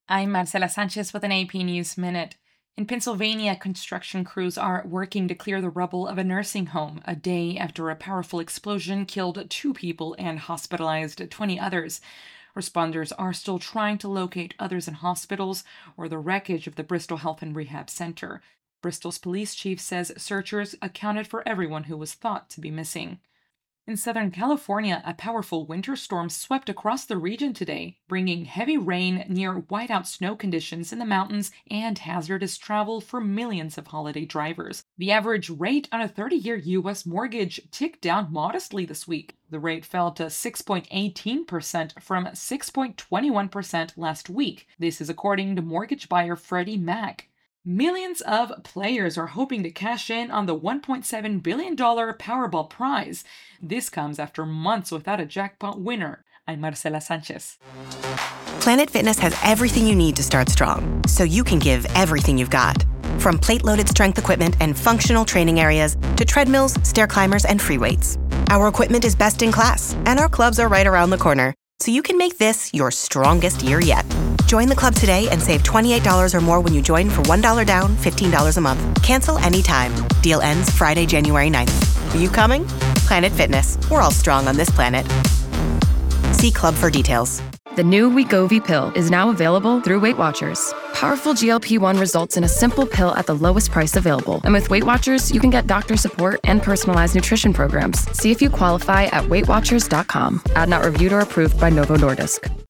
I'm Marcela Sanchez with an AP News Minute. In Pennsylvania, construction crews are working to clear the rubble of a nursing home a day after a powerful explosion killed 2 people and hospitalized 20 others. Responders are still trying to locate others in hospitals or the wreckage of the Bristol Health and Rehab Center. Bristol's police chief says searchers accounted for everyone who was thought to be missing. In Southern California, a powerful winter storm swept across the region today, bringing heavy rain, near whiteout snow conditions in the mountains, and hazardous travel for millions of holiday drivers. The average rate on a 30-year U.S. mortgage ticked down modestly this week. The rate fell to 6.18% from 6.21% last week. This is according to mortgage buyer Freddie Mac. Millions of players are hoping to cash in on the $1.7 billion Powerball prize. This comes after months without a jackpot winner. I'm Marcela Sanchez. Planet Fitness has everything you need to start strong, so you can give everything you've got. From plate-loaded strength equipment and functional training areas to treadmills, stair climbers, and free weights. Our equipment is best in class, and our clubs are right around the corner, so you can make this your strongest year yet. Join the club today and save $28 or more when you join for $1 down, $15 a month. Cancel anytime. Deal ends Friday, January 9th. Are you coming? Planet Fitness. We're all strong on this planet. See club for details. The new Wegovy pill is now available through Weight Watchers. Powerful GLP-1 results in a simple pill at the lowest price available. And with Weight Watchers, you can get doctor support and personalized nutrition programs. See if you qualify at WeightWatchers.com. Ad not reviewed or approved by Novo Nordisk.